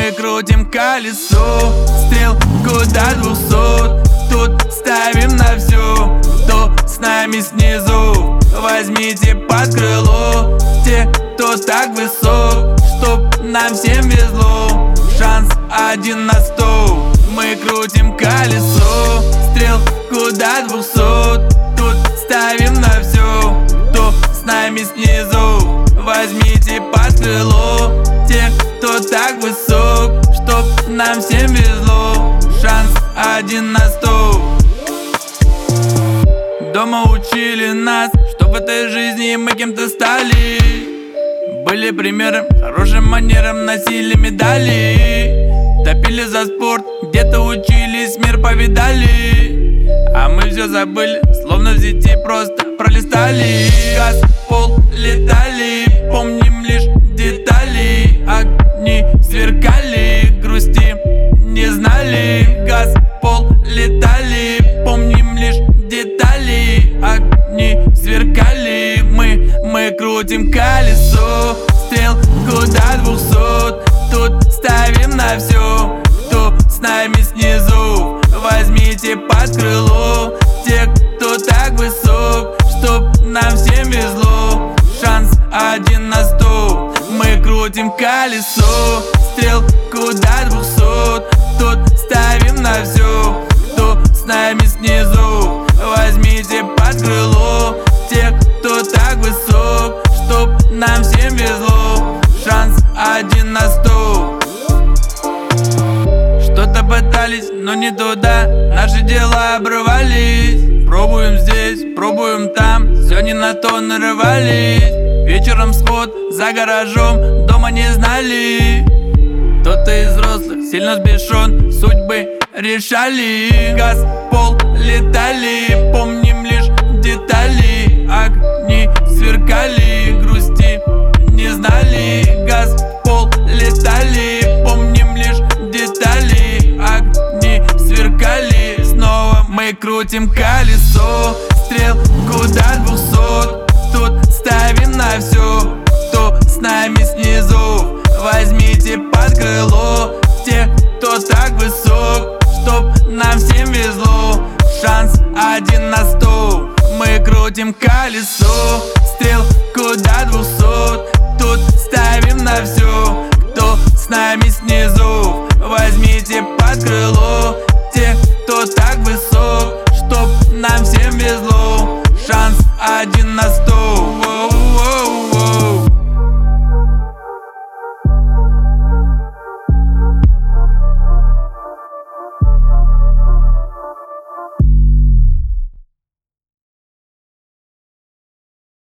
Мы крутим колесо, стрелку до 200. Тут ставим на всю, кто с нами снизу. Возьмите под крыло те, кто так высок, чтоб нам всем везло. Шанс 1 на 100. Мы крутим колесо, стрелку до 200. Тут ставим на все, кто с нами снизу. Возьмите под крыло те, кто так высок, чтоб нам всем везло. Шанс 1 на 100. Дома учили нас, что в этой жизни мы кем-то стали. Были примером, хорошим манерам, носили медали. Топили за спорт, где-то учились, мир повидали. А мы все забыли, словно в сети просто пролистали. Газ, пол, летали, помним лишь детали. Огни сверкали, грусти не знали. Газ, пол, летали, помним лишь детали. Огни сверкали, мы крутим колесо, стрелку до 200. Тут ставим на все, кто с нами снизу. Возьмите под крыло тех, кто так высок, чтоб нам всем везло. Шанс 1 на 100. Мы крутим колесо, стрелку до 200. Тут ставим на все, кто с нами снизу. Возьмите под крыло тех, кто так высок, чтоб нам всем везло. Шанс 1 на 100. Что-то пытались, но не туда. Наши дела обрывались. Пробуем здесь, пробуем там. Все не на то нарывались. Вечером сход за гаражом, дома не знали. Кто-то из взрослых сильно сбешен, судьбы решали. Газ, пол, летали, помним лишь детали. Огни сверкали, грусти не знали. Газ, пол, летали, помним лишь детали. Огни сверкали, снова мы крутим колесо, стрелку до 200. Тут ставим на все, кто с нами снизу. Возьмите под крыло тех, кто так высок, чтоб нам всем везло. Шанс 1 на 100. Мы крутим колесо, стрелку до 200. Тут ставим на все, кто с нами снизу. Возьмите под крыло